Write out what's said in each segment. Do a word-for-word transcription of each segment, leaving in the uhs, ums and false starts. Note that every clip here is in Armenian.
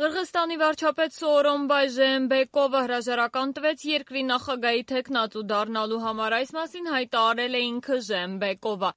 Ղրղստանի վարչապետ Սոորոնբայ Ժեենբեկովը հրաժարական տվեց երկրի նախագահի թեկնածու դառնալու համար, այս մասին հայտարարել է ինքը Ժեենբեկովը։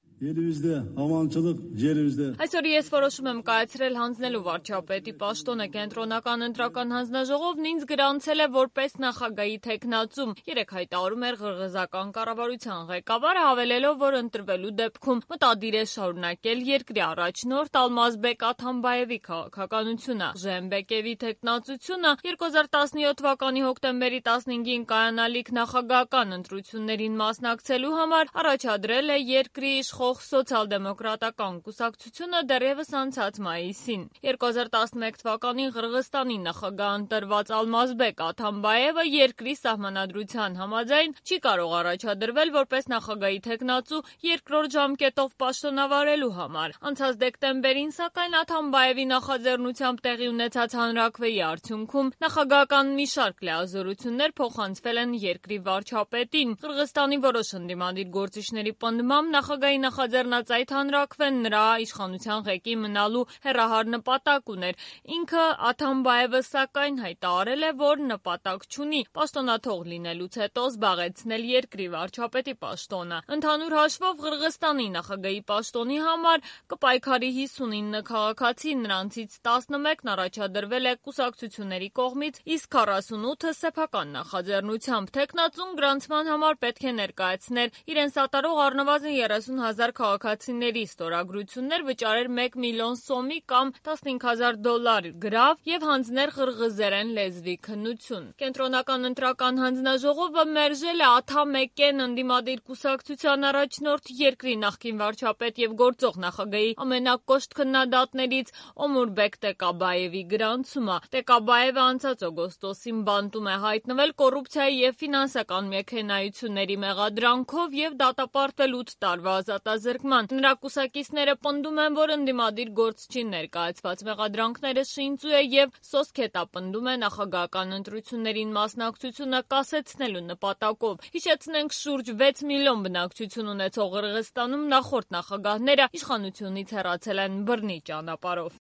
Այսօր ես որոշում եմ կայացրել հանձնելու վարչապետի պաշտոնը, կենտրոնական ընտրական հանձնաժողովն ինձ գրանցել է որպես նախագահի թեկնածու, երեկ հայտարարում էր ղրղզական կառավարության ղեկավարը, հավելելով, որ ընտրվելու դեպքում մտադիր է շարունակել երկրի առաջնորդ Ալմազբեկ Աթամբաևի քաղաքականությունը։ Ժեենբեկովի թեկնածությունը երկու հազար տասնյոթ թվականի հոկտեմբերի տասնհինգին կայանալիք նախագահական ընտրություններին մասնակցելու համար առաջադրել է երկրի իշխող սոցիալ-դեմոկրատական կուսակցությունը դեռևս անցած մայիսին։ երկու հազար տասնմեկ թվականին Ղրղստանի նախագահ ընտրված Ալմազբեկ Աթամբաևը երկրի սահմանադրության համաձայն չի կարող առաջադրվել որպես նախագահի թեկնածու երկրորդ ժամկետով պաշտոնավարելու համար։ Անցած դեկտեմբերին, սակայն, Աթամբաևի նախաձեռնությամբ տեղի ունեցած հանրաքվեի արդյունքում նախագահական մի շարք լիազորություններ փոխանցվել են երկրի վարչապետին։ Ղրղստանի որոշ ընդդիմադիր գործիչների պնդմամբ նախագահի նախաձեռնած այդ հանրաքվեն նրա իշխանության ղեկի մնալու հեռահար նպատակ ուներ։ Ինքը Աթամբաևը սակայն հայտարարել է, որ նպատակ չունի պաշտոնաթող լինելուց հետո զբաղեցնել երկրի վարչապետի պաշտոնը։ Ընդհանուր հաշվով Ղրղստանի նախագահի պաշտոնի համար կպայքարի հիսունինը քաղաքացի, նրանցից տասնմեկն առաջադրվել է կուսակցությունների կողմից, իսկ քառասունութը սեփական նախաձեռնությամբ։ Թեկնածուն գրանցման համար պետք է ներկայացներ իրեն սատարող առնվազն երեսուն հազար քաղաքացիների ստորագրություններ, վճարեր մեկ միլիոն սոմի կամ տասնհինգ հազար դոլար գրավ և հանձներ ղրղզերեն լեզվի քննություն։ Կենտրոնական ընտրական հանձնաժողովը մերժել է Աթամեկեն ընդդիմադիր կուսակցության առաջնորդ երկրի նախկին վարչապետ և գործող նախագահի ամենակոշտ քննադատներից Օմուրբեկ Տեկաբաևի գրանցումը։ Տեկաբաևը անցած օգոստոսին բանտում է հայտնվել կոռուպցիայի և ֆինանսական մեքենայությունների մեղադրանքով և դատապարտվել ութ տարվա ազատազրկման։ Նրա կուսակիցները պնդում են, որ ընդդիմադիր գործչի ներկայացված մեղադրանքները շինծու է և սոսկ հետապնդում է նախագահական ընտրություններին մասնակցությունը կասեցնելու նպատակով։ Հիշեցնենք, շուրջ վեց միլիոն բնակչություն ունեցող Ղրղստանում նախորդ նախագահները իշխանությունից հեռացել են բռնի ճանապարհով։